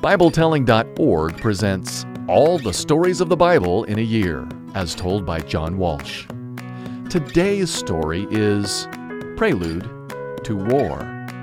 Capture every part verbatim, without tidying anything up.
Bible Telling dot org presents All the Stories of the Bible in a Year, as told by John Walsh. Today's story is Prelude to War.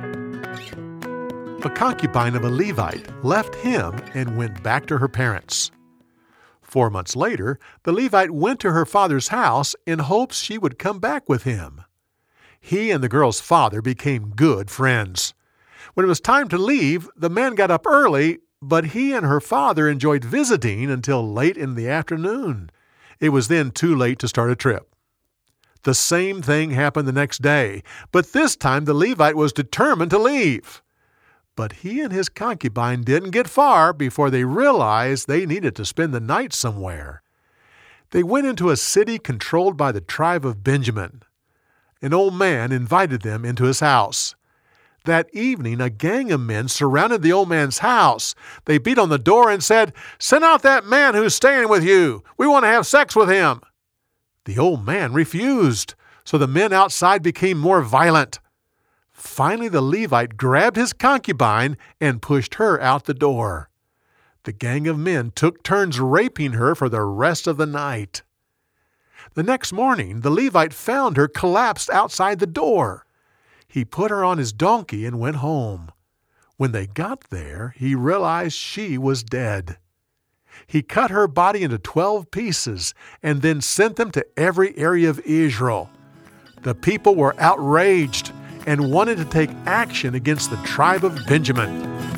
A concubine of a Levite left him and went back to her parents. Four months later, the Levite went to her father's house in hopes she would come back with him. He and the girl's father became good friends. When it was time to leave, the man got up early, but he and her father enjoyed visiting until late in the afternoon. It was then too late to start a trip. The same thing happened the next day, but this time the Levite was determined to leave. But he and his concubine didn't get far before they realized they needed to spend the night somewhere. They went into a city controlled by the tribe of Benjamin. An old man invited them into his house. That evening, a gang of men surrounded the old man's house. They beat on the door and said, "Send out that man who's staying with you. We want to have sex with him." The old man refused, so the men outside became more violent. Finally, the Levite grabbed his concubine and pushed her out the door. The gang of men took turns raping her for the rest of the night. The next morning, the Levite found her collapsed outside the door. He put her on his donkey and went home. When they got there, he realized she was dead. He cut her body into twelve pieces and then sent them to every area of Israel. The people were outraged and wanted to take action against the tribe of Benjamin.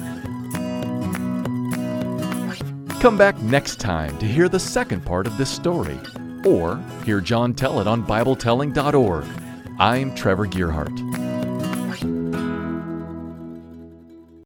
Come back next time to hear the second part of this story, or hear John tell it on Bible Telling dot org. I'm Trevor Gearhart.